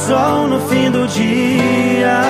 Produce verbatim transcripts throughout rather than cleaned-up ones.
sol no fim do dia.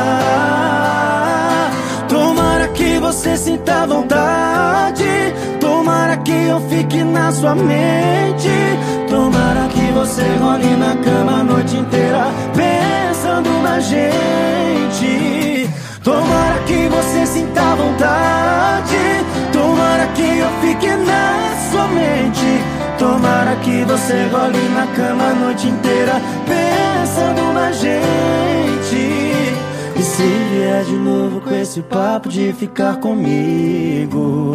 Tomara que você sinta vontade, tomara que eu fique na sua mente, tomara que você role na cama a noite inteira pensando na gente. Tomara que você sinta vontade, tomara que eu fique na sua mente, tomara que você role na cama a noite inteira pensando na gente. E se vier de novo com esse papo de ficar comigo,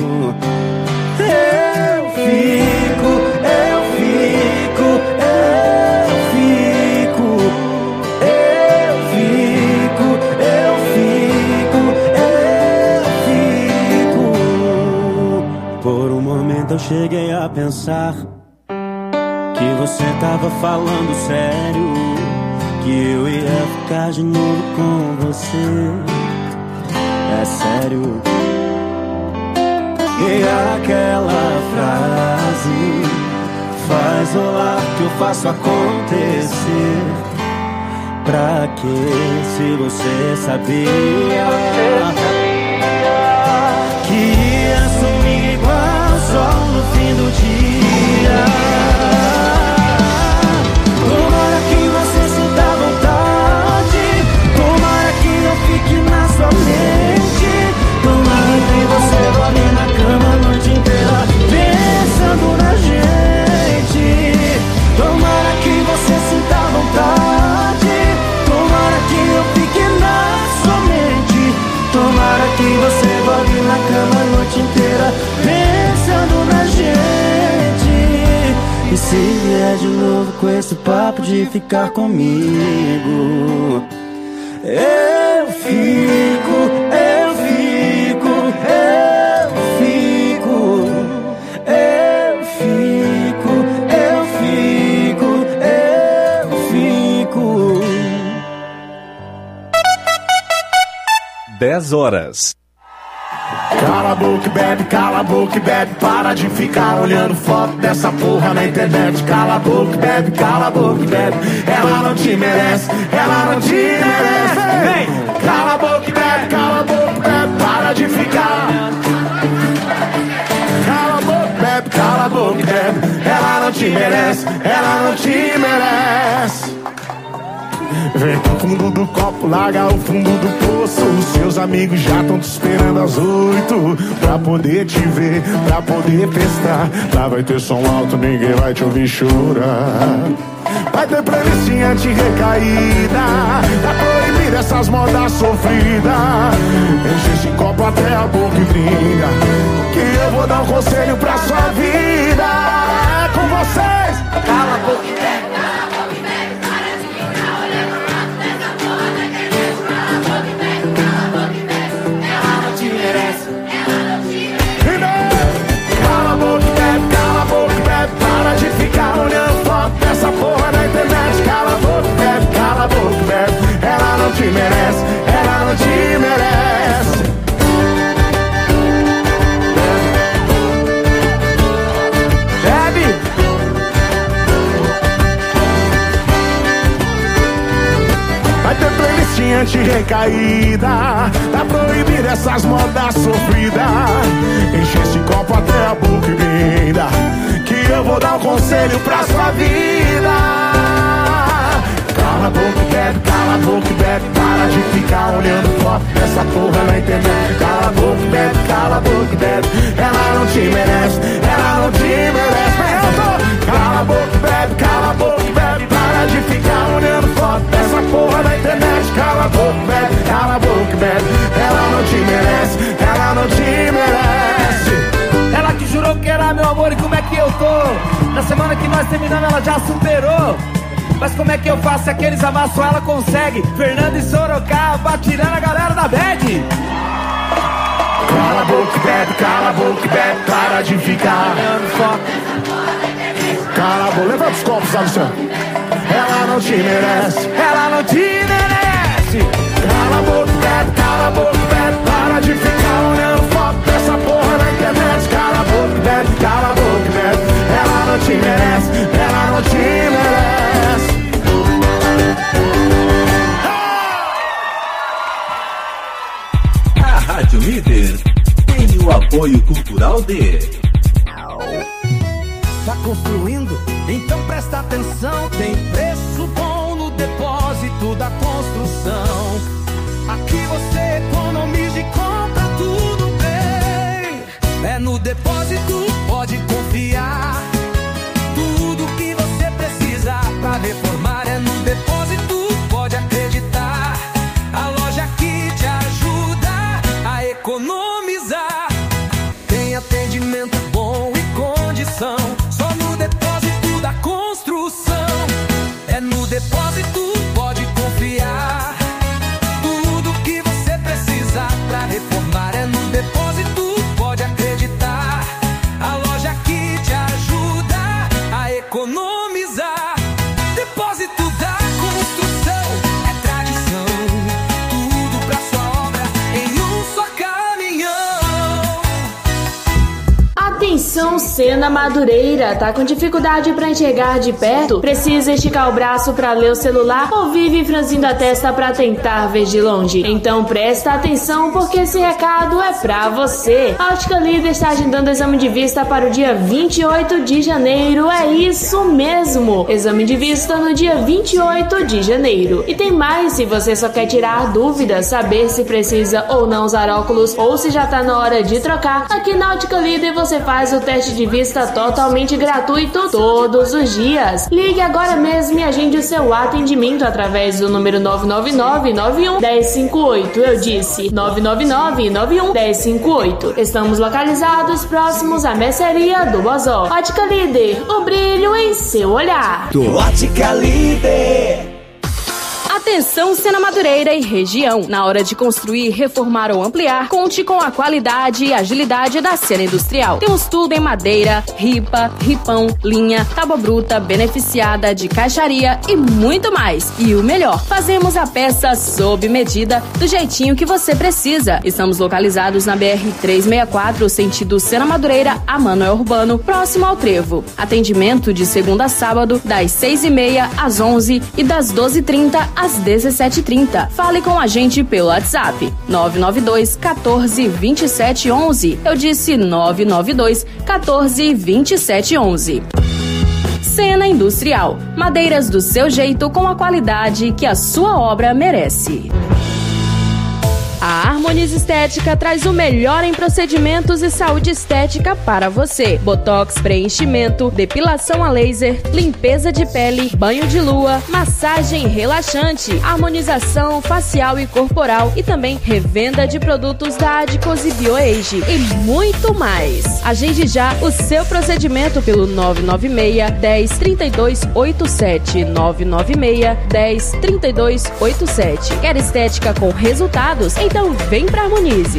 eu fico, eu fico, eu fico, eu fico, eu fico, eu fico. Por um momento eu cheguei a pensar que você tava falando sério, que eu ia ficar de novo com você. É sério. E aquela frase faz rolar que eu faço acontecer. Pra que se você sabia que ia sumir igual o sol no fim do dia. Tomara que você sinta vontade, tomara que eu fique na sua mente, tomara que você role na cama a noite inteira pensando na gente. Tomara que você sinta vontade, tomara que eu fique na sua mente, tomara que você role na cama a noite inteira pensando na gente. E se vier de novo com esse papo de ficar comigo, eu fico, eu fico, eu fico, eu fico, eu fico, eu fico. dez horas. Cala a boca e bebe, cala a boca e bebe, para de ficar olhando foto dessa porra na internet. Cala a boca e bebe, cala a boca e bebe, ela não te merece, ela não te merece. Vem! Cala a boca e bebe, cala a boca e bebe, para de ficar. Cala a boca e bebe, cala a boca e bebe, ela não te merece, ela não te merece. Vem pro fundo do copo, larga o fundo do poço. Os seus amigos já estão te esperando às oito pra poder te ver, pra poder festar. Lá vai ter som alto, ninguém vai te ouvir chorar. Vai ter playlistinha anti-recaída, tá proibida essas modas sofridas. Enche esse copo até a boca e brinda, que eu vou dar um conselho pra sua vida. É com vocês. Cala a boca. Ficar olhando foto dessa porra na internet. Cala a boca, bebe, cala a boca, bebe, ela não te merece, ela não te merece. Bebe. Vai ter playlistinha anti-recaída, tá proibida essas modas sofridas. Enche esse copo até a boca e brinda, que eu vou dar um conselho pra sua vida. Cala a boca e bebe, cala a boca e bebe, para de ficar olhando foto dessa porra na internet. Cala a boca e bebe, cala a boca e bebe, ela não te merece, ela não te merece. Cala a boca e bebe, cala a boca e bebe, para de ficar olhando foto dessa porra na internet. Cala a boca e bebe, cala a boca e bebe, ela não te merece, ela não te merece. Ela que jurou que era meu amor e como é que eu tô? Na semana que nós terminamos ela já superou. Mas como é que eu faço se aqueles amassos ela consegue? Fernando e Sorocaba tirando a galera da bad. Cala a boca e bebe, cala a boca e bebe, para de ficar olhando foto. Cala a boca, levanta os copos, sabe, senhor? Ela não te merece, ela não te merece. Cala a boca e bebe, cala a boca e bebe, para de ficar olhando foto dessa porra na internet. Cala a boca e bebe, cala a boca e bebe, ela não te merece, ela não te merece. Apoio Cultural de... Tá construindo? Então presta atenção. Tem preço bom no depósito da construção. Aqui você economiza e compra tudo bem. É no depósito, pode confiar. Tudo que você precisa pra reformar é no depósito, pode acreditar. A loja que te ajuda a economizar. Tem atendimento bom e condição. Só no depósito da construção. É no depósito, pode confiar. Tudo que você precisa pra reformar é no depósito, pode acreditar. A loja que te ajuda a economizar. Depósito da construção é tradição. Tudo pra sua obra em um só caminhão. Atenção, Sena Madureira, tá com dificuldade pra enxergar de perto? Precisa esticar o braço pra ler o celular ou vive franzindo a testa pra tentar ver de longe? Então presta atenção, porque esse recado é pra você. A Ótica Líder está agendando exame de vista para o dia vinte e oito de janeiro, é isso mesmo! Exame de vista no dia vinte e oito de janeiro. E tem mais, se você só quer tirar dúvidas, saber se precisa ou não usar óculos ou se já tá na hora de trocar, aqui na Ótica Líder você faz o teste de vista totalmente gratuito todos os dias. Ligue agora mesmo e agende o seu atendimento através do número nove nove nove, nove um, um zero cinco oito. Eu disse nove nove nove, nove um, um zero cinco oito. Estamos localizados próximos à mercearia do Bozó. Ótica Líder, o brilho em seu olhar. Ótica Líder. Atenção, Sena Madureira e região. Na hora de construir, reformar ou ampliar, conte com a qualidade e agilidade da Sena Industrial. Temos tudo em madeira, ripa, ripão, linha, tábua bruta, beneficiada, de caixaria e muito mais. E o melhor, fazemos a peça sob medida, do jeitinho que você precisa. Estamos localizados na B R trezentos e sessenta e quatro, sentido Sena Madureira a Manoel Urbano, próximo ao Trevo. Atendimento de segunda a sábado, das seis e meia às onze e das doze e trinta às dezessete e trinta. Fale com a gente pelo WhatsApp nove nove dois, quatorze, vinte e sete, onze. Eu disse nove nove dois, quatorze, vinte e sete, onze. Sena Industrial. Madeiras do seu jeito com a qualidade que a sua obra merece. A Harmonize Estética traz o melhor em procedimentos e saúde estética para você. Botox, preenchimento, depilação a laser, limpeza de pele, banho de lua, massagem relaxante, harmonização facial e corporal e também revenda de produtos da Adicose BioAge e muito mais. Agende já o seu procedimento pelo nove nove seis, dez, trinta e dois, oitenta e sete, nove nove seis, dez, trinta e dois, oitenta e sete. Quer estética com resultados? Então vem pra Harmonize.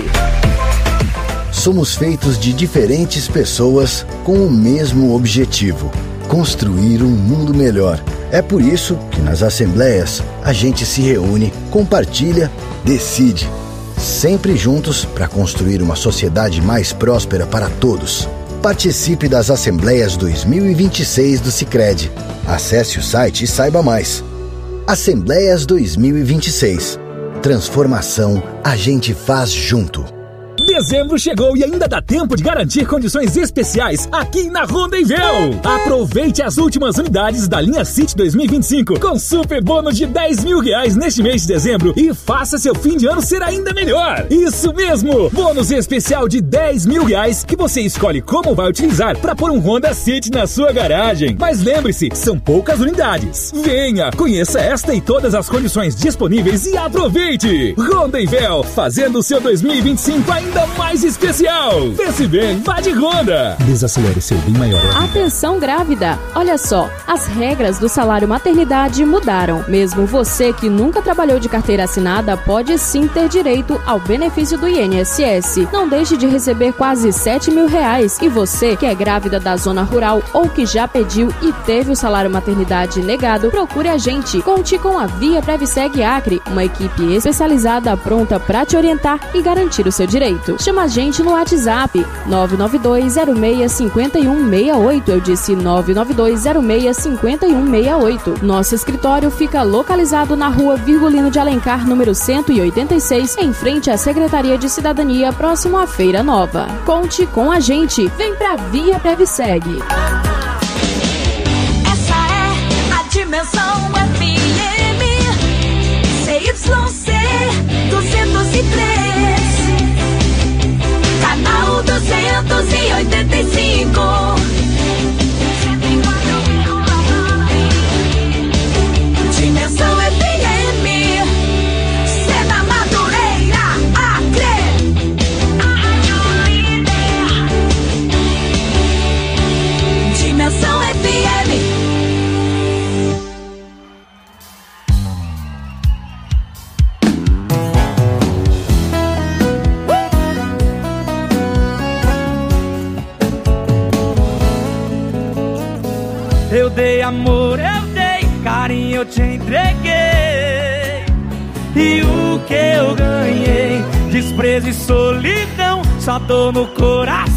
Somos feitos de diferentes pessoas com o mesmo objetivo: construir um mundo melhor. É por isso que nas assembleias a gente se reúne, compartilha, decide, sempre juntos para construir uma sociedade mais próspera para todos. Participe das Assembleias dois mil e vinte e seis do Sicredi. Acesse o site e saiba mais. Assembleias dois mil e vinte e seis. Transformação a gente faz junto. Dezembro chegou e ainda dá tempo de garantir condições especiais aqui na Rondenvel. Aproveite as últimas unidades da linha City dois mil e vinte e cinco com super bônus de dez mil reais neste mês de dezembro e faça seu fim de ano ser ainda melhor. Isso mesmo, bônus especial de dez mil reais que você escolhe como vai utilizar para pôr um Honda City na sua garagem. Mas lembre-se, são poucas unidades. Venha, conheça esta e todas as condições disponíveis e aproveite. Rondenvel, fazendo o seu dois mil e vinte e cinco ainda mais especial. Pense bem, vá de Honda. Desacelere seu bem maior. Atenção grávida. Olha só, as regras do salário maternidade mudaram. Mesmo você que nunca trabalhou de carteira assinada pode sim ter direito ao benefício do I N S S. Não deixe de receber quase sete mil reais. E você que é grávida da zona rural ou que já pediu e teve o salário maternidade negado, procure a gente. Conte com a Via Previseg Acre, uma equipe especializada pronta para te orientar e garantir o seu direito. Chama a gente no WhatsApp nove nove dois zero seis cinco um seis oito. Eu disse nove nove dois zero seis cinco um seis oito. Nosso escritório fica localizado na rua Virgulino de Alencar, número cento e oitenta e seis, em frente à Secretaria de Cidadania, próximo à Feira Nova. Conte com a gente. Vem pra Via Previseg. Essa é a Dimensão F M C Y C duzentos e três, canal duzentos e oitenta e cinco. Dimensão F M, Sena Madureira, Acre, a rádio líder. Dimensão F M. Eu dei amor, eu dei carinho, eu te entreguei. E o que eu ganhei? Desprezo e solidão, só dor no coração.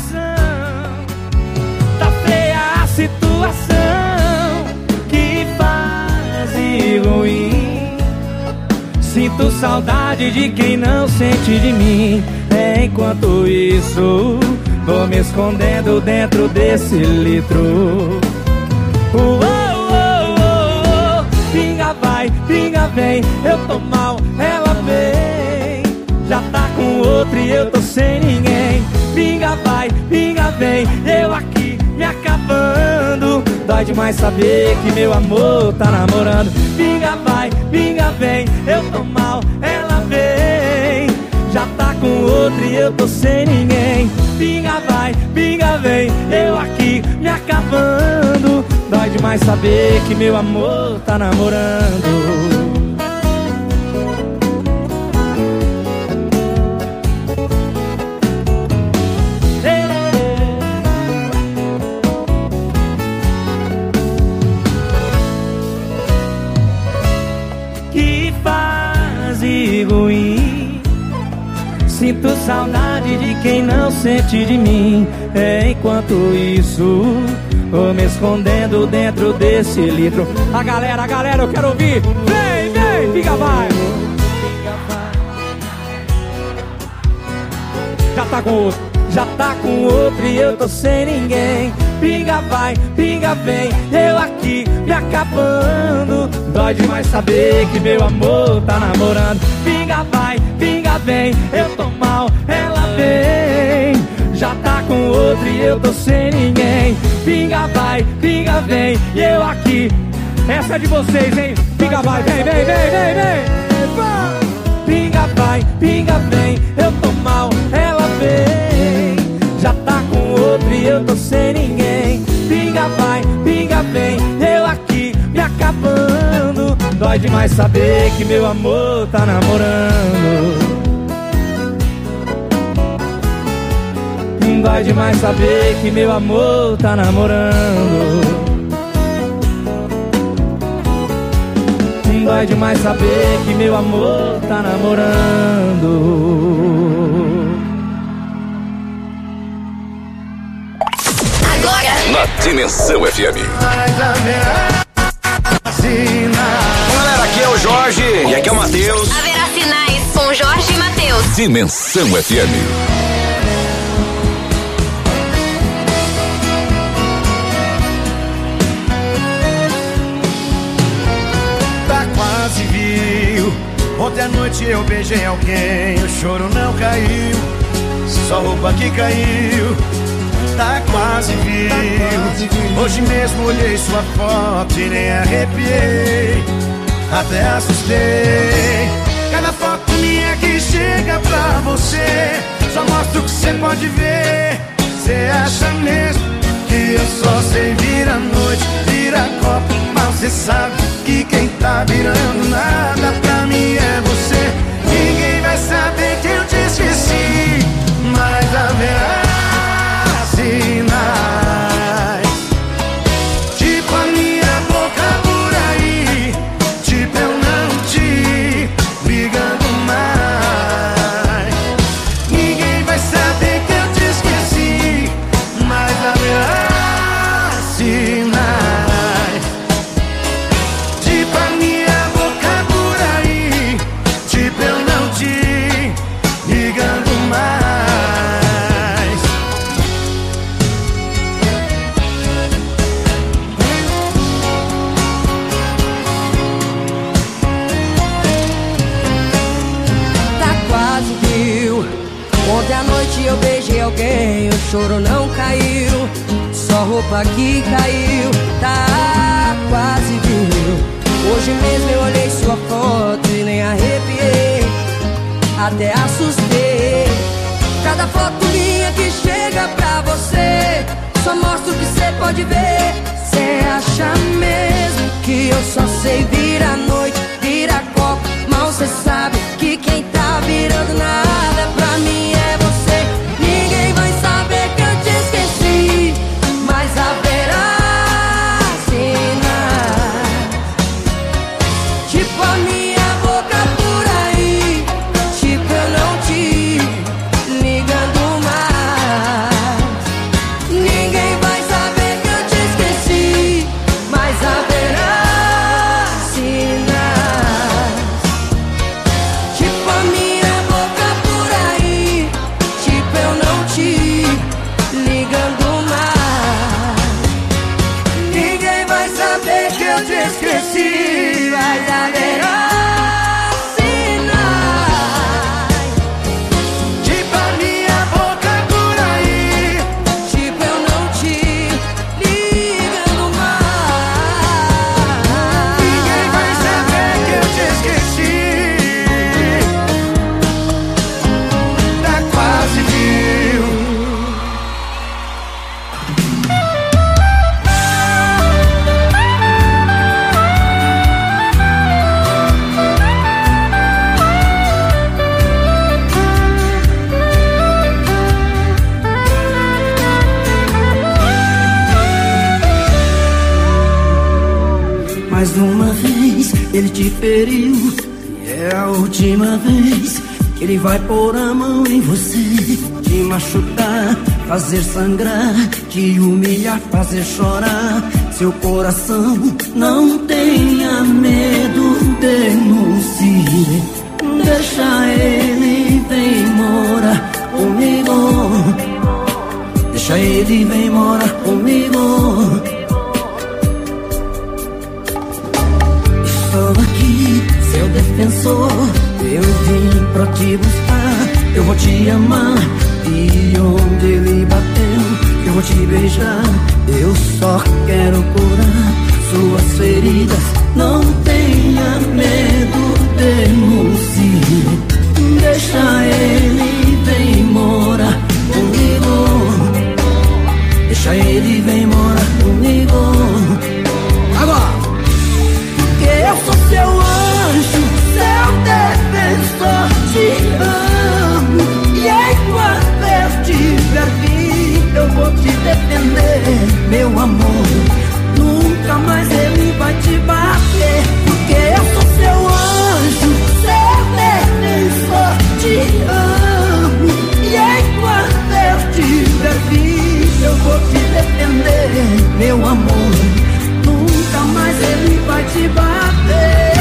Tá feia a situação, que fase ruim. Sinto saudade de quem não sente de mim. Enquanto isso, vou me escondendo dentro desse litro. Oh, oh, oh, oh, oh. Pinga vai, pinga vem, eu tô mal, ela vem. Já tá com outro e eu tô sem ninguém. Pinga vai, pinga vem, eu aqui me acabando. Dói demais saber que meu amor tá namorando. Pinga vai, pinga vem, eu tô mal, ela vem. Já tá com outro e eu tô sem ninguém. Pinga vai, pinga vem, eu aqui me acabando. Dói demais saber que meu amor tá namorando. Que fase ruim. Sinto saudade de quem não sente de mim. Enquanto isso, vou me escondendo dentro desse litro. A galera, a galera, eu quero ouvir. Vem, vem, fica vai. Já tá com outro, já tá com outro e eu tô sem ninguém. Pinga vai, pinga vem, eu aqui me acabando. Dói demais saber que meu amor tá namorando. Pinga vai, pinga vem, eu tô mal, ela vem. Já tá com outro e eu tô sem ninguém. Pinga vai, pinga vem, e eu aqui. Essa é de vocês, hein? Pinga vai, vem, vem, vem, vem, vem. Pinga vai, pinga vem, eu tô mal, ela vem. Já tá com outro e eu tô sem ninguém. Pinga vai, pinga vem, eu aqui me acabando. Dói demais saber que meu amor tá namorando. Dói demais saber que meu amor tá namorando. Dói demais saber que meu amor tá namorando. Agora na Dimensão F M. Galera, aqui é o Jorge e aqui é o Matheus. Haverá sinais com Jorge e Matheus. Dimensão F M. Ontem à noite eu beijei alguém, o choro não caiu, só roupa que caiu, tá quase viu. Hoje mesmo olhei sua foto e nem arrepiei, até assustei. Cada foto minha que chega pra você, só mostra o que você pode ver. Você acha mesmo que eu só sei virar noite, virar copo, mas você sabe que quem tá virando nada pra mim é você. Ninguém vai saber que eu te esqueci, mas haverá sinais, tipo a minha boca por aí, tipo eu não te ligando mais. Ninguém vai saber choro não caiu, só roupa que caiu, tá quase viu. Hoje mesmo eu olhei sua foto e nem arrepiei, até assustei. Cada foto minha que chega pra você só mostra o que cê pode ver. Cê acha mesmo que eu só sei virar noite, virar copo? Mal cê sabe que quem tá virando nada pra mim é você. Ninguém vai saber que eu te esqueci, mas haverá sinais, tipo a minha boca por aí, tipo eu não te ligando mais. Ninguém vai saber que eu te esqueci, mas haverá sinais, tipo a minha boca por aí, tipo eu não te ligando mais. Ninguém vai saber que eu te esqueci, mas haverá sinais, tipo a minha boca por aí, tipo eu não te ligando mais. Ninguém vai saber que eu te esqueci, tá quase viu. Mais uma vez ele te feriu, e é a última vez que ele vai pôr a mão em você, te machucar, fazer sangrar, te humilhar, fazer chorar seu coração. Não tenha medo, denuncie, deixa ele, vem morar comigo, deixa ele, vem morar comigo. Estou aqui, seu defensor, eu vim pra te buscar, eu vou te amar, e onde ele bateu, eu vou te beijar. Eu só quero curar suas feridas, não tenha medo, denuncie, deixa ele, vem morar comigo, deixa ele, vem morar comigo. Agora! Eu sou seu anjo, seu defensor, te amo, e enquanto eu tiver vivo eu vou te defender, meu amor. Nunca mais ele vai te bater, porque eu sou seu anjo, seu defensor, te amo, e enquanto eu tiver vivo eu vou te defender, meu amor. Nunca mais ele vai te bater.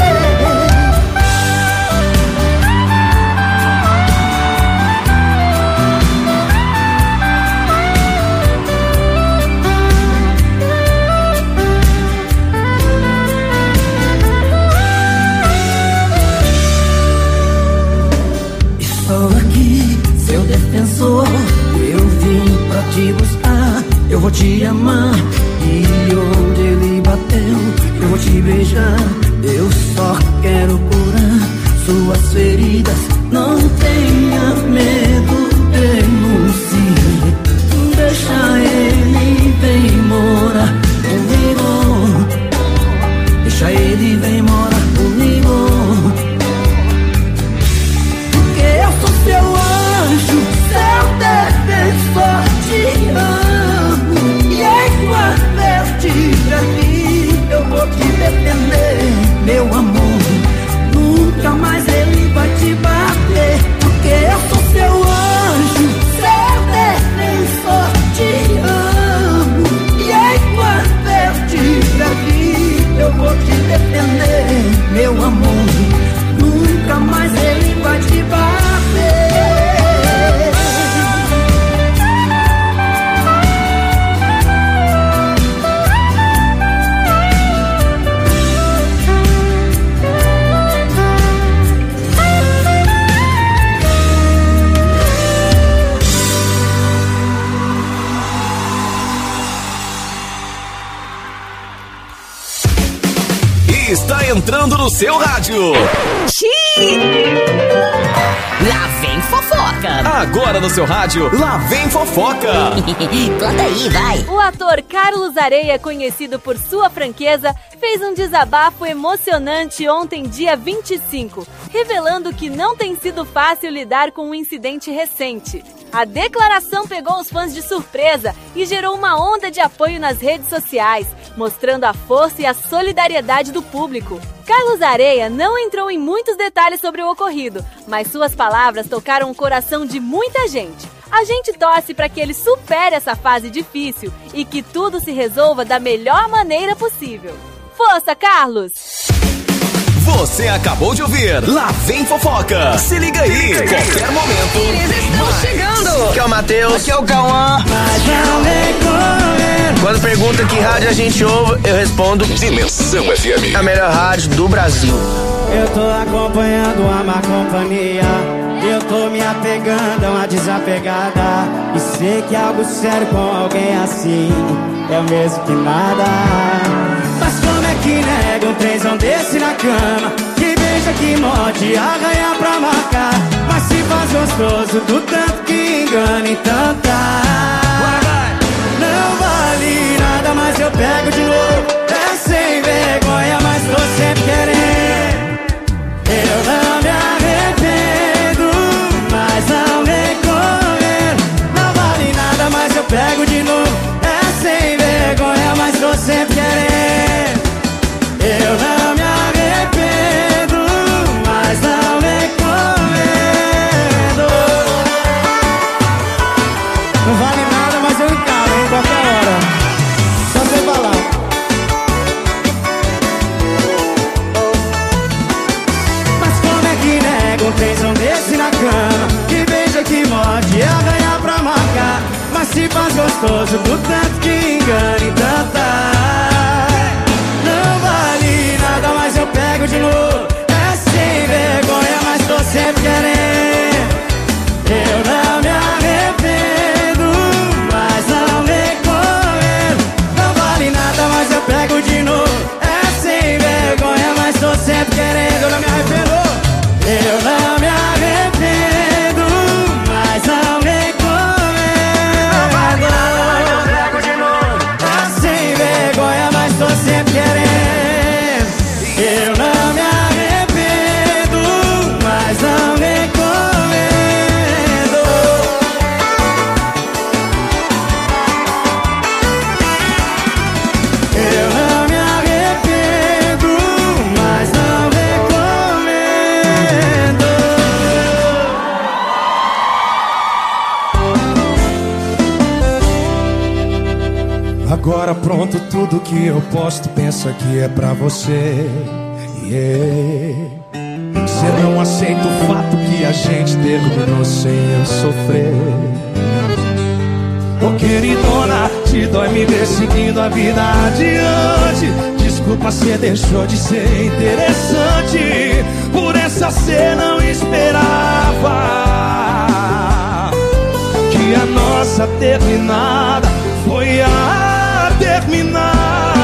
Estou aqui, seu defensor, eu vim pra te buscar, eu vou te amar, e onde ele bateu, eu vou te beijar. Eu só quero curar suas feridas, não tenha medo, denuncie, deixa ele, vem morar comigo, deixa ele, vem morar comigo. Porque eu sou seu anjo, seu defensor, te amo, e enquanto seu rádio. Xiii! Lá vem fofoca. Agora no seu rádio, lá vem fofoca. Conta aí, vai. O ator Carlos Areia, conhecido por sua franqueza, fez um desabafo emocionante ontem, dia vinte e cinco, revelando que não tem sido fácil lidar com um incidente recente. A declaração pegou os fãs de surpresa e gerou uma onda de apoio nas redes sociais, mostrando a força e a solidariedade do público. Carlos Areia não entrou em muitos detalhes sobre o ocorrido, mas suas palavras tocaram o coração de muita gente. A gente torce para que ele supere essa fase difícil e que tudo se resolva da melhor maneira possível. Força, Carlos! Você acabou de ouvir Lá Vem Fofoca. Se liga aí, qualquer momento. Eles estão chegando. Aqui é o Matheus. Aqui é o Cauã. Quando pergunta que rádio a gente ouve, eu respondo Dimensão F M. A melhor rádio do Brasil. Eu tô acompanhando a má companhia. Eu tô me apegando a uma desapegada. E sei que algo sério com alguém assim é o mesmo que nada. Mas como é que nega um trenzão desse na cama? Que beija, que morde, arranha pra marcar. Mas se faz gostoso do tanto que engana, então tá. Não vale nada, mas eu pego de novo. É sem vergonha, mas tô sempre querendo. Eu não me arrependo, mas não recomendo. Não vale nada, mas eu pego de novo. É sem vergonha, mas tô sempre querendo. Eu não me arrependo, mas não recomendo. Não vale nada, mas eu encaro em qualquer hora. Só você falar. Mas como é que nega um trenzão desse na cama? Que beija, que morde, arranha pra marcar. Mas se faz gostoso do tanto que engana, então tá. Não vale nada, mas eu pego de novo. É sem vergonha, mas tô sempre querendo. Eu não me arrependo, mas não recomendo. Não vale nada, mas eu pego de novo. É sem vergonha, mas tô sempre querendo. Eu não me arrependo. Eu não me arrependo, mas não recomendo. Não vale nada, mas eu pego de novo. É sem vergonha, mas tô sempre querendo. Eu não me arrependo, mas não recomendo. Eu não me arrependo, mas não recomendo. Agora pronto, tudo que eu posto, pensa que é pra você. Yeah. Você não aceita o fato que a gente terminou sem eu sofrer. Ô queridona, te dói me ver seguindo a vida adiante. Desculpa, cê deixou de ser interessante. Por essa cê não esperava que a nossa terminada foi a terminada.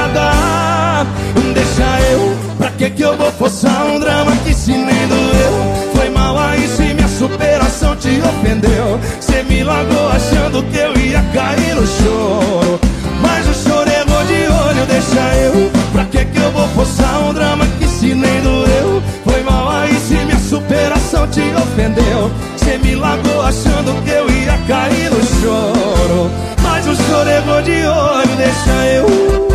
Deixa eu, pra que que eu vou forçar um drama que se nem doeu? Foi mal aí se minha superação te ofendeu. Cê me largou achando que eu ia cair no choro, mas o choro errou de olho. Deixa eu, pra que que eu vou forçar um drama que se nem doeu? Foi mal aí se minha superação te ofendeu. Cê me largou achando que eu ia cair no choro, mas o choro errou de olho. Deixa eu,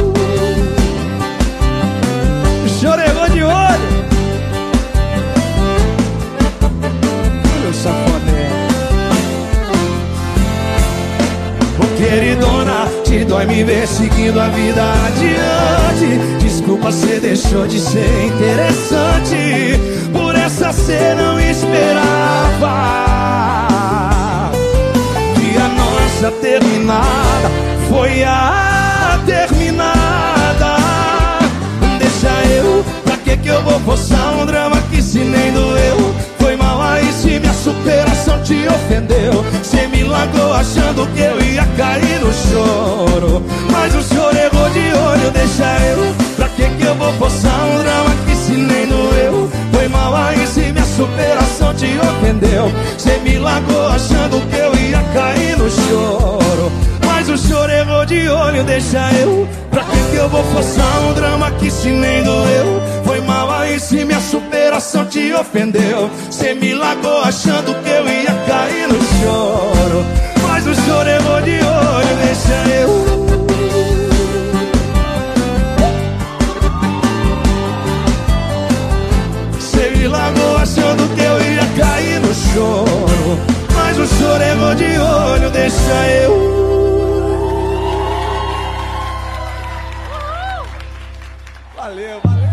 chorou de olho. Meu safadão. Ô queridona, te dói me ver seguindo a vida adiante. Desculpa, cê deixou de ser interessante. Por essa cê não esperava que a nossa terminada foi a terminada. Deixa eu, pra que que eu vou forçar um drama que se nem doeu? Foi mal aí se minha superação te ofendeu. Cê me largou achando que eu ia cair no choro, mas o choro errou de olho. Deixa eu, pra que que eu vou forçar um drama que se nem doeu? ofendeu. Cê me largou achando que eu ia cair no choro, mas o choro errou de olho, deixa eu. Pra que que eu vou forçar um drama que se nem doeu? Foi mal aí se minha superação te ofendeu. Cê me largou achando que eu ia cair no choro, mas o choro errou de olho, deixa eu. Cê me largou achando que eu ia cair no choro, mas o choro errou de olho, deixa eu. Valeu, valeu.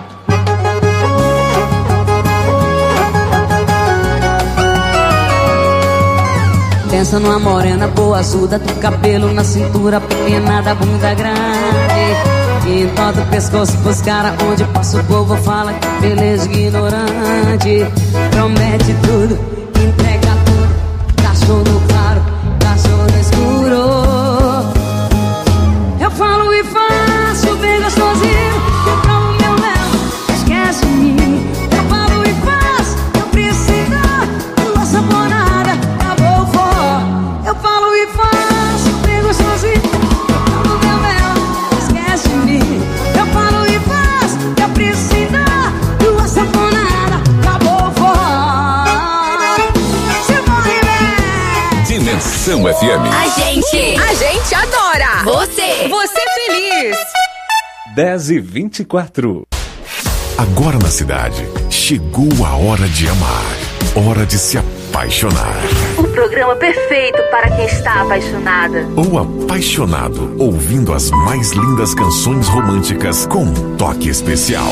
Pensa numa morena boa, azul, do cabelo na cintura, pequena da bunda grande, e em todo o pescoço pros caras, onde passa o povo fala que beleza ignorante. Promete tudo, entrega tudo, cachorro no claro, cachorro no escuro. Eu falo e faço bem gostosinho, eu provo meu mel, esquece de mim. Eu falo e faço, eu preciso, nossa bonada, acabou o forró. Eu falo e faço bem gostosinho, eu provo meu mel, esquece de mim. Eu falo e faço, eu preciso, nossa bonada, acabou o forró. Se morre bem. Dimensão F M. A gente, a gente adora. Você, você feliz. dez e vinte e quatro. Agora na cidade, chegou a hora de amar. Hora de se apaixonar. O programa perfeito para quem está apaixonada. Ou apaixonado, ouvindo as mais lindas canções românticas com um toque especial.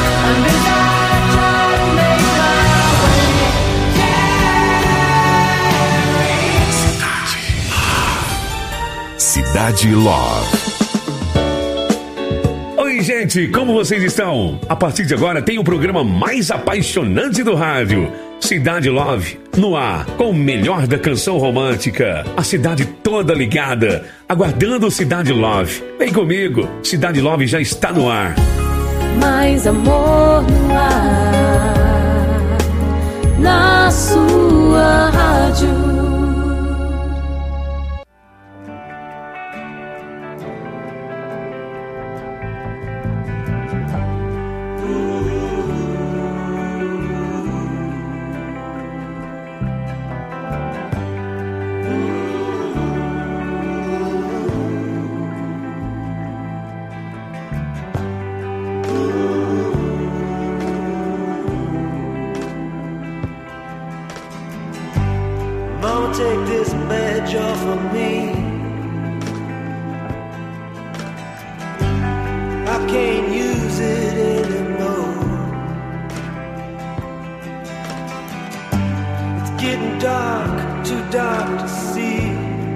Cidade Love. Oi, gente, como vocês estão? A partir de agora tem o programa mais apaixonante do rádio, Cidade Love, no ar, com o melhor da canção romântica. A cidade toda ligada, aguardando o Cidade Love. Vem comigo, Cidade Love já está no ar. Mais amor no ar, na sua rádio. Take this badge off of me. I can't use it anymore. It's getting dark, too dark to see.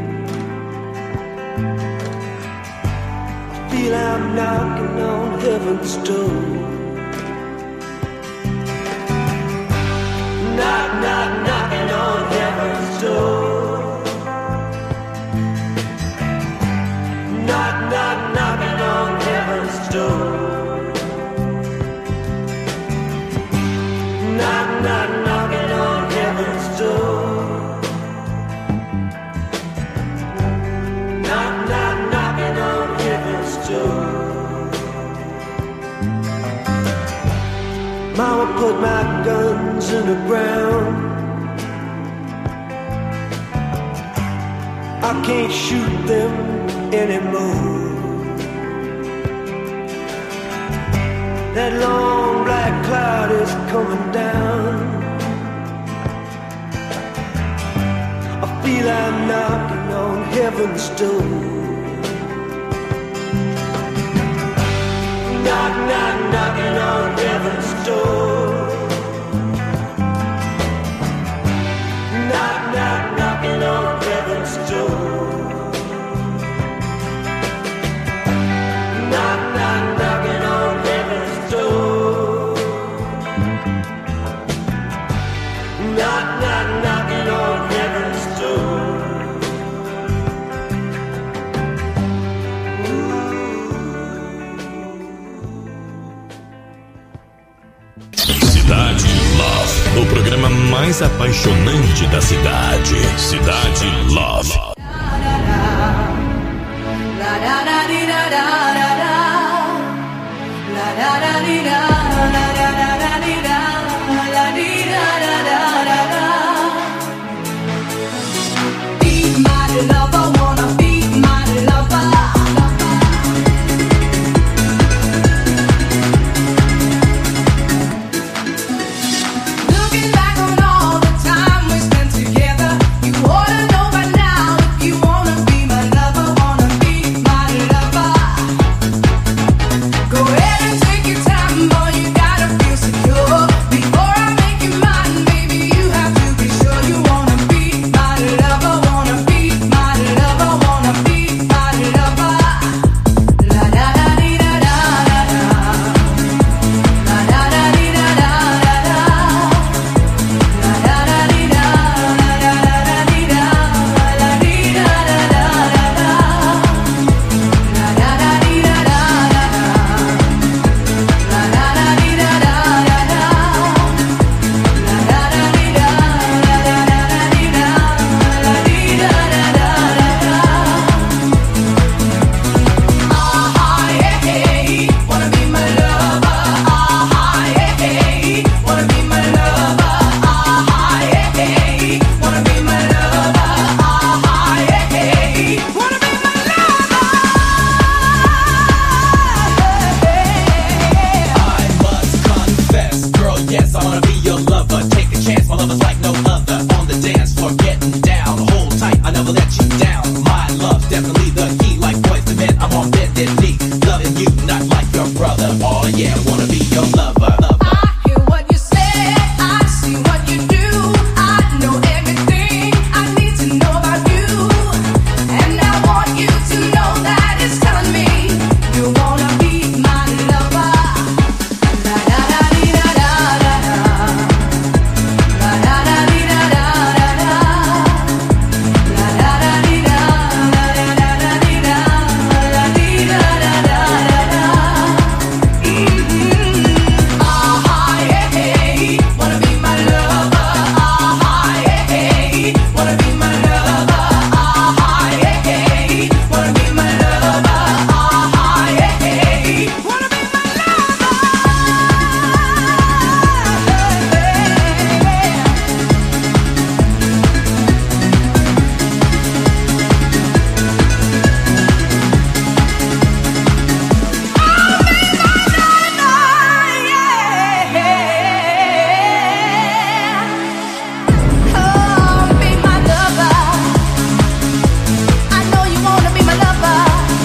I feel I'm knocking on heaven's door. Knock, knock, knocking on heaven's door. Knock, knock, knocking on heaven's door. Knock, knock, knocking on heaven's door. Knock, knock, knocking on heaven's door. Mama put my guns in the ground. I can't shoot them anymore. That long black cloud is coming down. I feel I'm knocking on heaven's door. Knock, knock, knocking on heaven's door. Knock, knock, knocking on heaven's door. Knock, knock, knocking on heaven's door. Knock, knock, knocking on heaven's door. Cidade Love. O programa mais apaixonante da cidade. Cidade Love. Be my lover, wanna be my lover. Looking back on all the time we spent together, you ought to know by now if you wanna be my lover, wanna be my lover. Go ahead and take your time, boy, you gotta feel secure. Before I make you mine, baby, you have to be sure you wanna be my lover, wanna be my lover, wanna be my lover. La da da dee da da da da. La da da dee da da da da. La da da dee da la da da dee da la dee da da da da da. La da da dee da da da da. La da da dee da da da da. La da da dee da la da da dee da la dee da da da da. Ah yeah hey, wanna be my lover. Ah yeah hey, wanna be my lover. Ah yeah hey, wanna be my lover. Ah yeah hey, wanna be my lover. I must confess, girl, yes, I wanna be your lover. Take a chance, my lover's like no other. On the dance floor, getting down. Hold tight, I never let you down. My love's definitely the key. Like boys to men, I'm on bended knee. Loving you, not like your brother. Oh yeah, wanna be your lover. I hear what you say, I see what you do. I know everything I need to know about you, and I want you to know that it's telling me you wanna be my lover. La da da dee da da da da. La da da dee da da da da. La da da dee da la da da dee da la dee da da da da da. Ah yeah hey, wanna be my lover. Ah yeah hey, wanna be my lover. Ah yeah hey, wanna be my lover. Ah yeah hey, wanna be my Oh, be my lover. I know you wanna be my lover.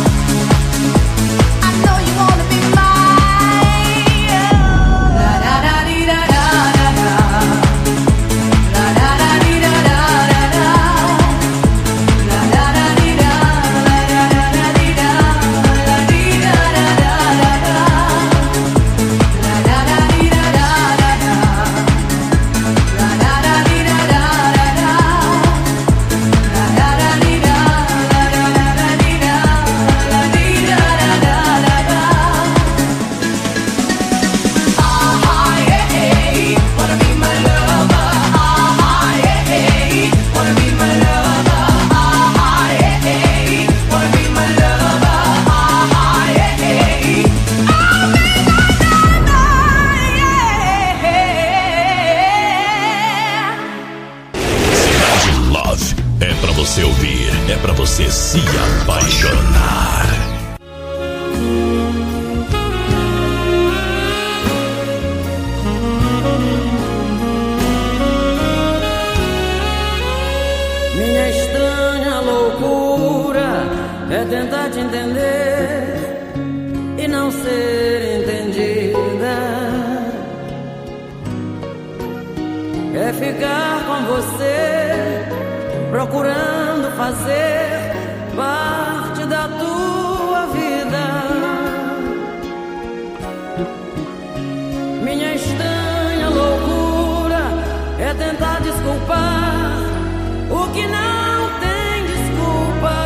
I know you wanna be mine. La da da dee da da da da. La da da dee da da da da. La da da dee da la da da dee da la dee da da da da da. La da da dee da da da da. La da da dee da da da da. La da da dee da la da da dee da la dee da da da da da. Ah yeah hey, wanna be my lover. Ah yeah hey, wanna be my lover. Ah yeah hey, wanna be my lover. Ah yeah hey, I'll be my Cidade Love. É pra você ouvir, é pra você se apaixonar. Minha estranha loucura é tentar te entender e não ser entendida. É ficar com você, procurando fazer parte da tua vida. Minha estranha loucura é tentar desculpar o que não tem desculpa.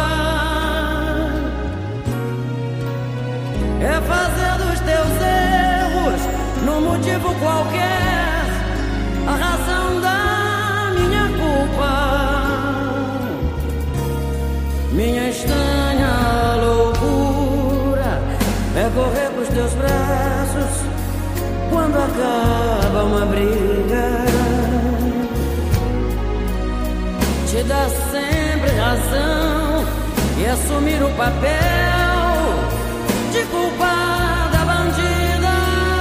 É fazer dos teus erros num motivo qualquer a razão quando acaba uma briga, te dá sempre razão e assumir o papel de culpada bandida.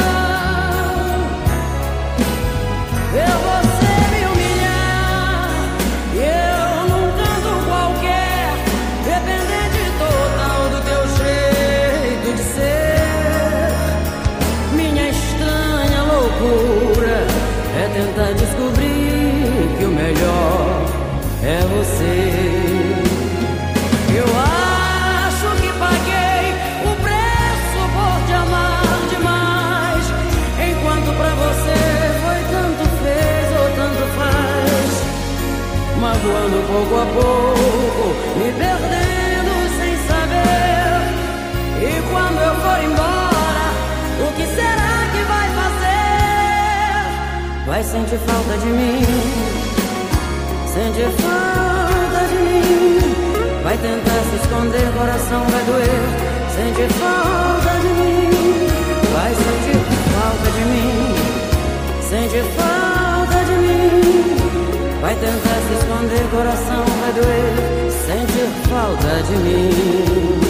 Eu vou ser me humilhar e eu num canto qualquer, dependente total do teu jeito de ser. Minha estranha loucura é tentar descobrir que o melhor é você. Eu acho que paguei o preço por te amar demais, enquanto pra você foi tanto fez ou tanto faz, magoando pouco a pouco, me perdendo sem saber. E quando eu for embora, o que será que vai fazer? Vai sentir falta de mim, sente falta de mim. Vai tentar se esconder, coração vai doer. Sente falta de mim. Vai sentir falta de mim. Sente falta de mim. Vai tentar se esconder, coração vai doer. Sente falta de mim.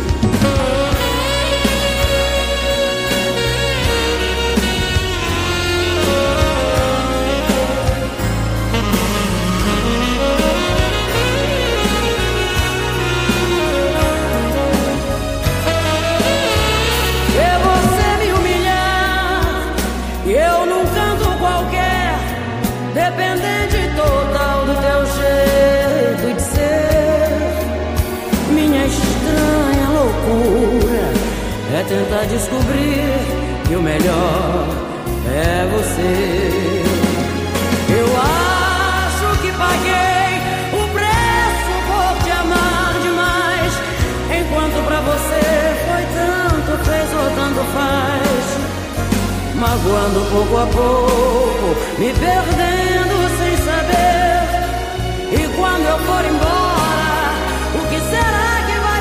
Dependente total do teu jeito de ser. Minha estranha loucura é tentar descobrir que o melhor é você. Eu acho que paguei o preço por te amar demais, enquanto pra você foi tanto fez ou tanto faz, magoando pouco a pouco, me perdendo sem saber. E quando eu for embora, o que será que vai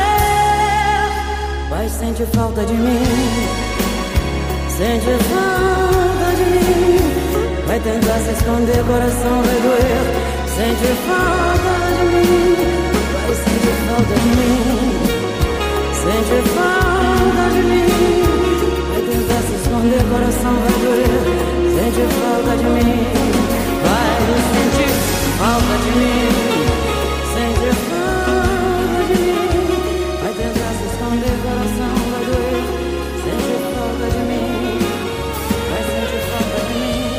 fazer? Vai sentir falta de mim, sente falta de mim. Vai tentar se esconder, coração vai doer. Sente falta de mim, vai sentir falta de mim. Sente falta de mim. Vai tentar se esconder, coração vai doer. Sente falta de mim. Vai sentir falta de mim. Sente falta de mim. Vai tentar se esconder, coração vai doer. Sente falta de mim. Vai sentir falta de mim.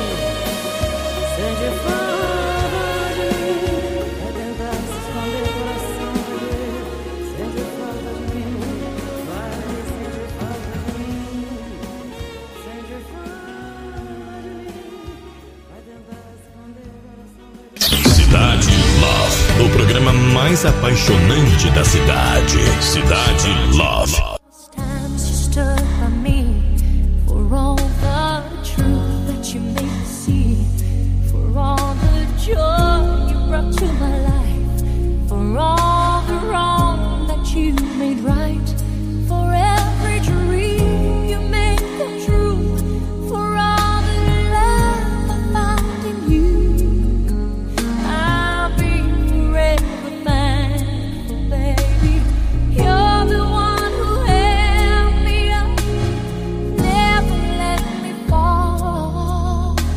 Sente falta de mim. Vai tentar se esconder, coração vai doer. Sente falta de mim. Vai sentir falta de mim. Sente falta de mim. Vai tentar se esconder, coração vai doer. Cidade Love, o programa mais apaixonante da cidade. Cidade Love. Times you stood by me for all the truth that you made me see, for all the joy you brought to my life, for all the wrong that you made right, for every dream you made come true, for all the love I found in you. I'll be forever thankful, baby. You're the one who held me up, never let me fall.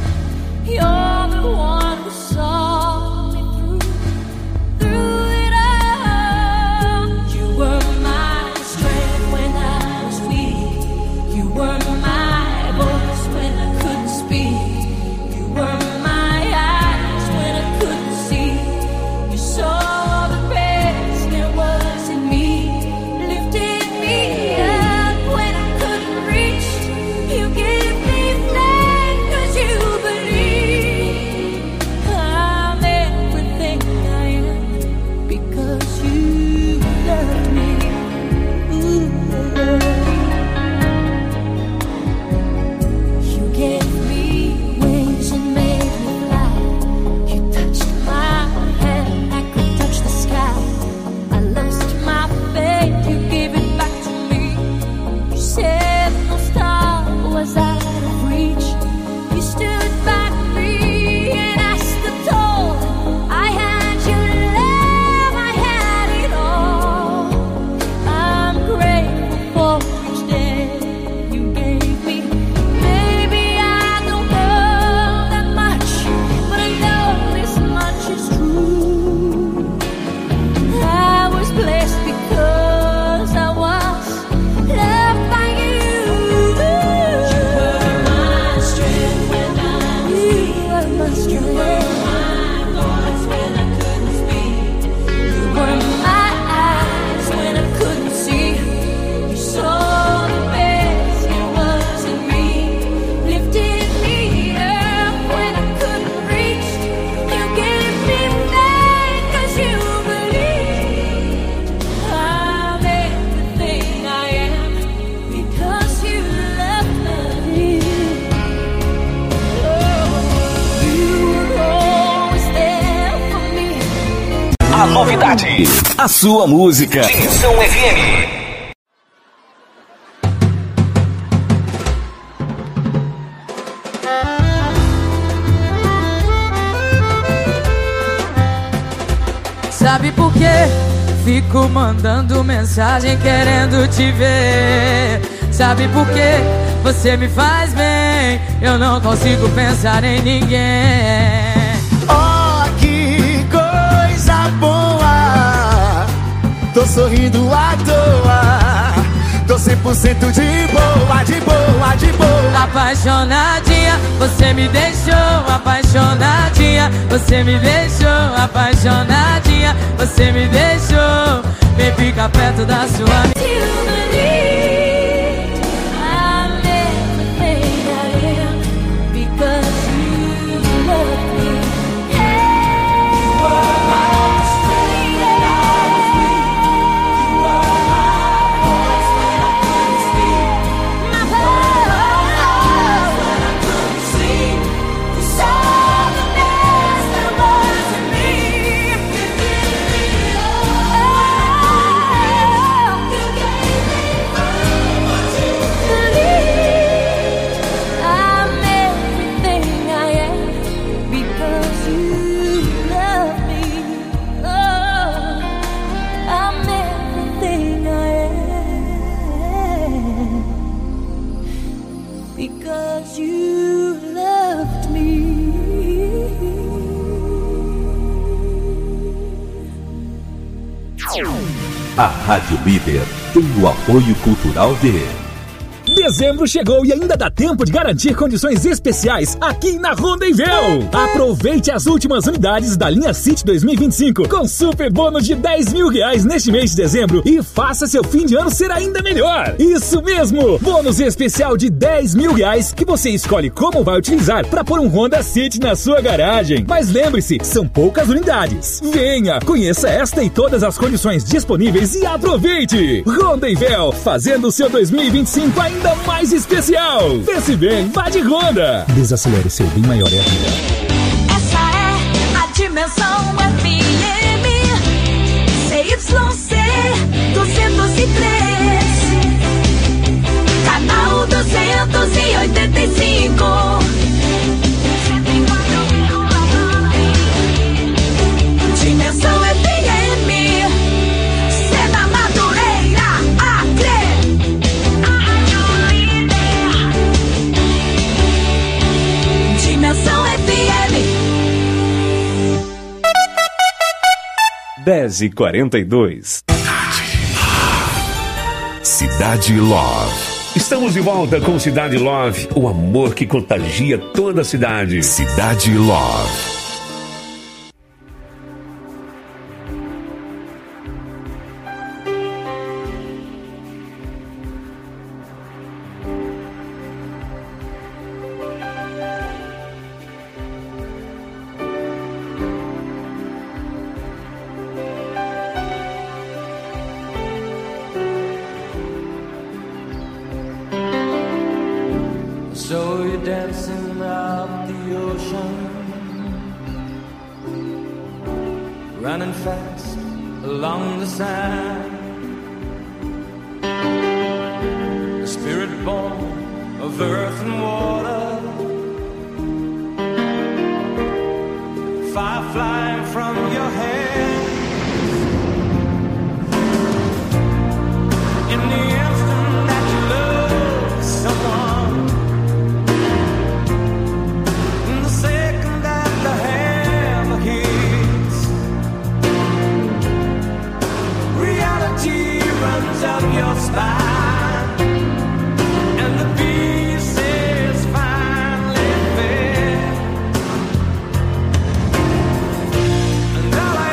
A novidade. A sua música. Tensão F M. Sabe por quê? Fico mandando mensagem querendo te ver. Sabe por quê? Você me faz bem. Eu não consigo pensar em ninguém. Oh, que coisa boa. Tô sorrindo à toa. Tô cem por cento de boa, de boa, de boa. Apaixonadinha, você me deixou. Apaixonadinha, você me deixou. Apaixonadinha, você me deixou. Vem ficar perto da sua amiga. A Rádio Líder tem o apoio cultural de... Dezembro chegou e ainda dá tempo de garantir condições especiais aqui na Rondonvel. Aproveite as últimas unidades da linha City dois mil e vinte e cinco com super bônus de dez mil reais neste mês de dezembro e faça seu fim de ano ser ainda melhor. Isso mesmo, bônus especial de dez mil reais que você escolhe como vai utilizar para pôr um Honda City na sua garagem. Mas lembre-se, são poucas unidades. Venha, conheça esta e todas as condições disponíveis e aproveite. Rondonvel, fazendo o seu dois mil e vinte e cinco ainda mais especial. Pense bem, vá de Honda. Desacelere, seu bem maior é a vida. Essa é a Dimensão F M C Y C duzentos e três, canal duzentos e oitenta e cinco. Dimensão F M, Sena Madureira, Acre. Dimensão F M. dez e quarenta e dois. Cidade Love. Estamos de volta com Cidade Love, o amor que contagia toda a cidade. Cidade Love. So you're dancing up the ocean, running fast along the sand. The spirit born of earth and water, fire flying from your hands. In the instant that you love someone, runs up your spine, and the pieces finally fit. And all I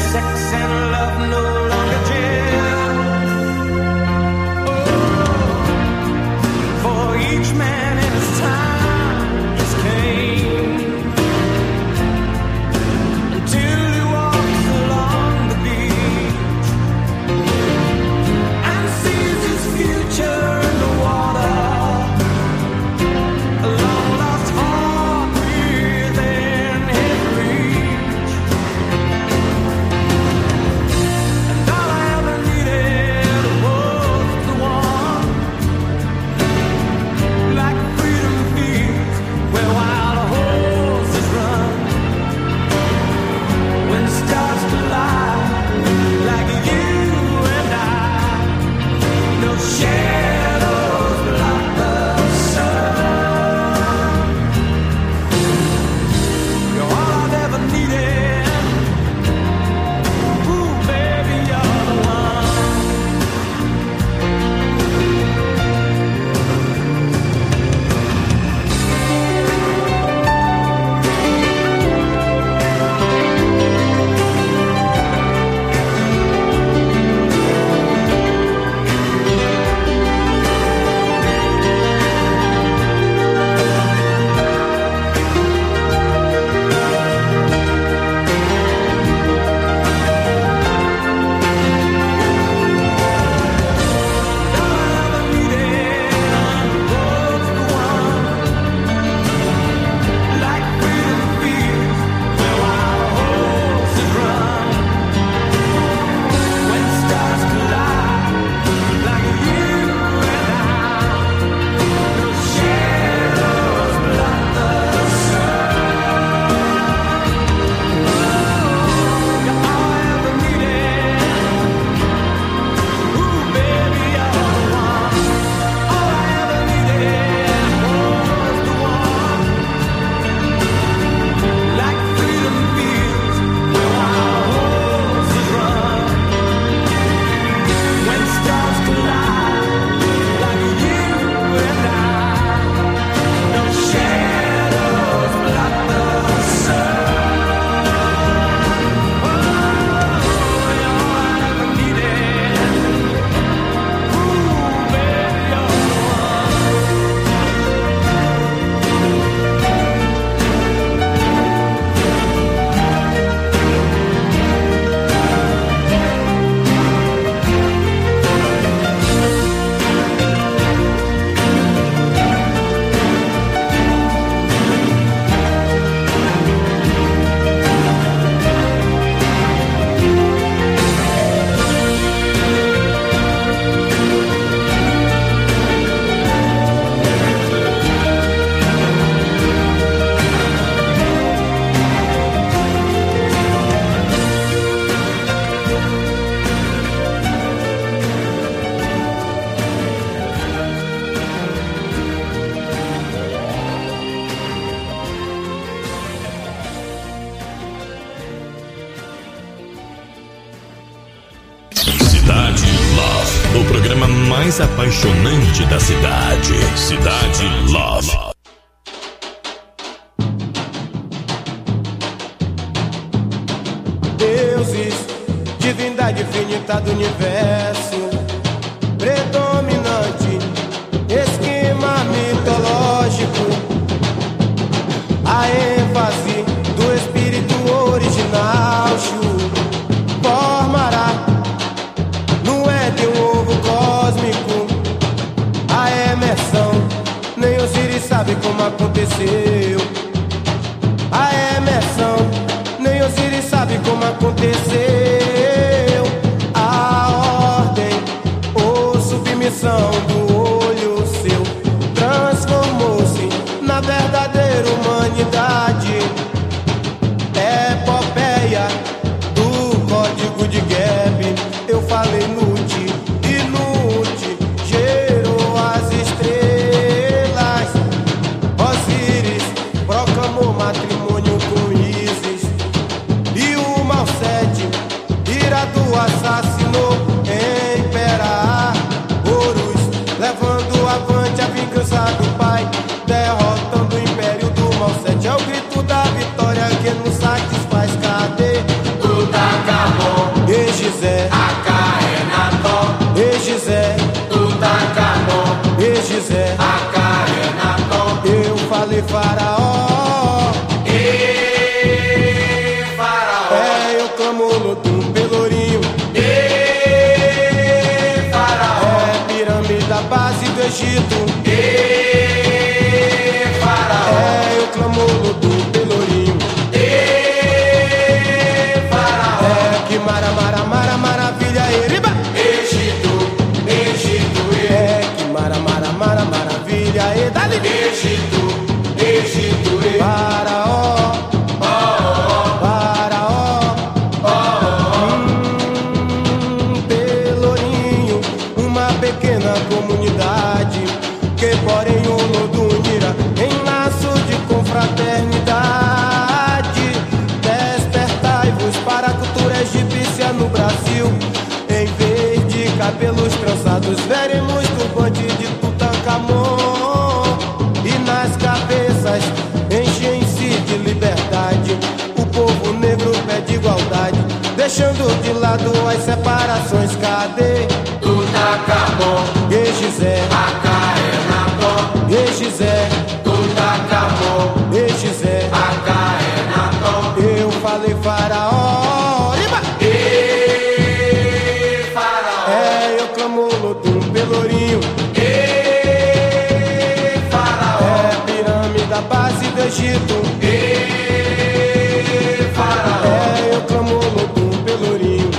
sex and love no longer jail. Oh, for each man in his time just came until he walks along the beach and sees his future in the water. A long lost heart within his reach. And all I ever needed was the one, like freedom fields where wild horses run. When the stars collide, like you and I, no shadows block the sun. You're all I've ever needed. Ooh, baby, you're the one. Like freedom fields where wild horses run. When stars collide, like you and I, no shadows block the sun. You're all I ever needed. Ooh, baby, you're the one. All I ever needed was the one. Like freedom fields where wild horses run. When stars collide, like you and I, no shadows block the sun. Oh, you're all I ever needed. Ooh, baby, you're the one. Cidade Love, o programa mais apaixonante da cidade. Cidade Love. Deuses, divindade infinita do universo, predominante, esquema mitológico, a ênfase do espírito original, formará no Éden um ovo cósmico, a emersão, nem Osiris sabe como aconteceu, a emersão, nem Osiris sabe como aconteceu. A ordem ou submissão do olho seu transformou-se na verdadeira humanidade. Epopeia do código de Geb. Eu falei nude e nude gerou as estrelas. Osíris proclamou matrimônio com Ísis. E o Malsete, irado, assassinou Empera Horus. Egito. Ê, faraó. É, eu clamo do Pelourinho. Ê, faraó. É, que mara, mara, mara, maravilha, Eriba. Egito, Egito, é, que mara, mara, mara, maravilha, e dali. Egito, Egito, e faraó. Comunidade que porém o lodo unirá em laço de confraternidade. Despertai-vos para a cultura egípcia no Brasil. Em vez de cabelos trançados, veremos turbante de Tutankhamon. E nas cabeças enchem-se de liberdade. O povo negro pede igualdade, deixando de lado as separações. Cadê Tutankhamon? Egizé, Acaenaton. Egizé, Tutankhamon. Egizé, Acaenaton. Eu falei faraó. Iba! E faraó. É, eu clamo Lodum Pelourinho. E faraó. É, pirâmide, base do Egito. E faraó. É, eu clamo Lodum Pelourinho.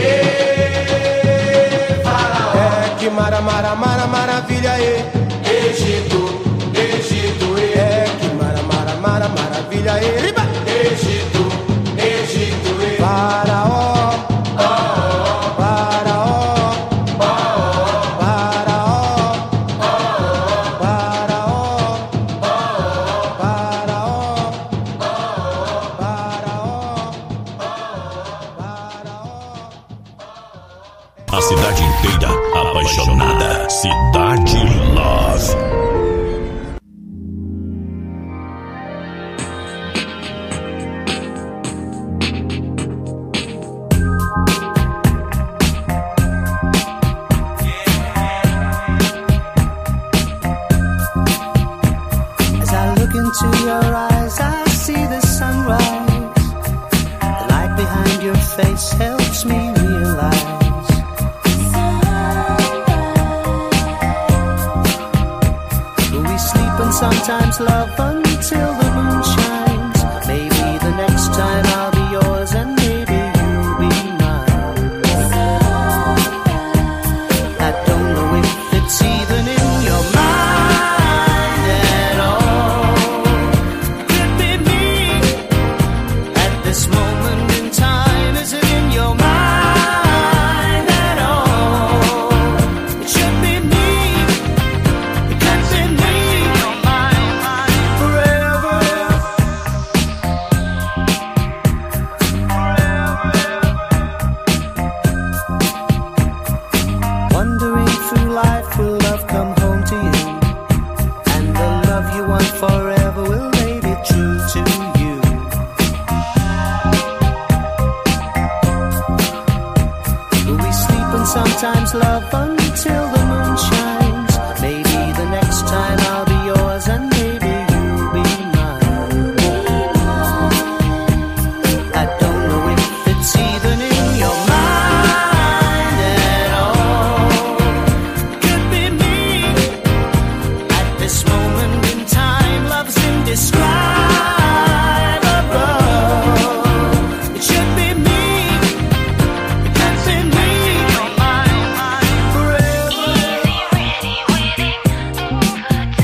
Mara, mara, mara, maravilha, e Egito, Egito, e é que mara, mara, mara, maravilha, e riba. Egito, Egito, e faraó, faraó, faraó, faraó, A cidade inteira apaixonada. Cidade Love. As I look into your eyes, I see the sunrise. The light behind your face helps me realize sometimes love until the moon shines. Maybe the next time I'll be yours and maybe you'll be mine. I don't know if it's even in your mind at all. Could be me at this moment in time. Is it in your mind at all? It should be me. It could be me. Sometimes love until the moon shines. Maybe the next time I'll be yours and maybe you'll be mine. I don't know if it's even in your mind at all. Could be me at this moment in time. Love's indescribable. It should be me. It can't be me. Forever.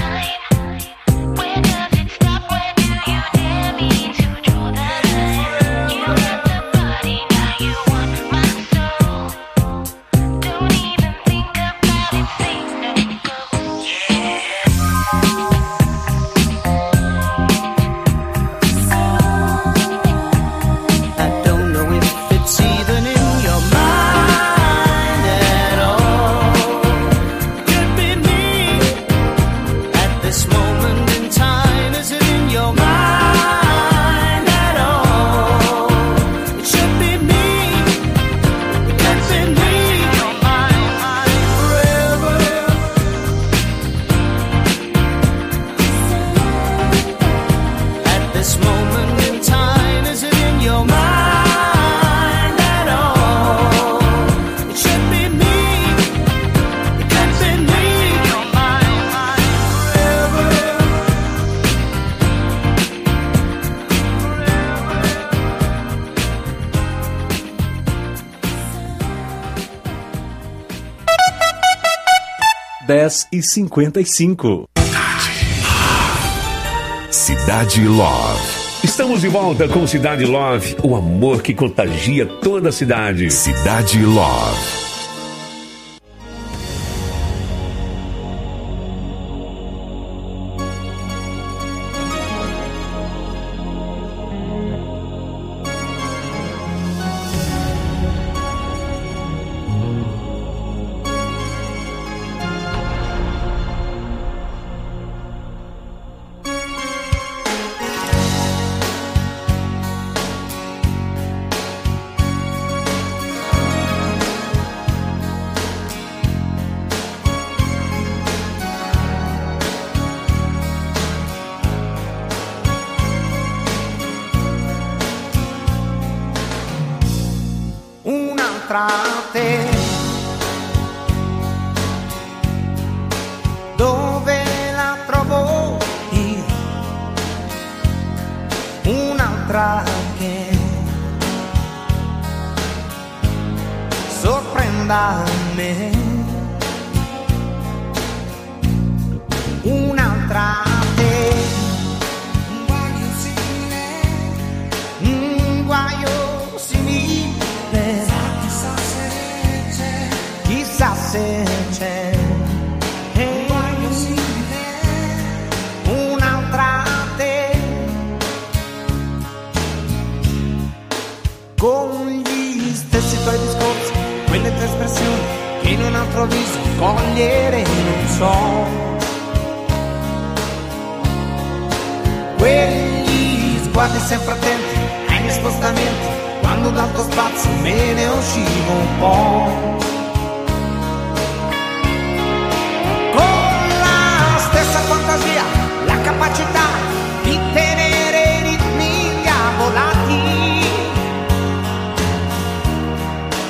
dez e cinquenta e cinco. Cidade Love. Estamos de volta com Cidade Love, o amor que contagia toda a cidade. Cidade Love. Un'altra te, dove la trovo io? Un'altra che sorprenda me. Un'altra te, un guaio simile, un guaio simile. Chissà se c'è un guaio simile, un'altra te, con gli stessi tuoi discorsi, quelle tue espressioni che in un altro viso cogliere non so. Quegli sguardi sempre attenti ai miei spostamenti, quando dal tuo spazio me ne uscivo un po'. Con la stessa fantasia, la capacità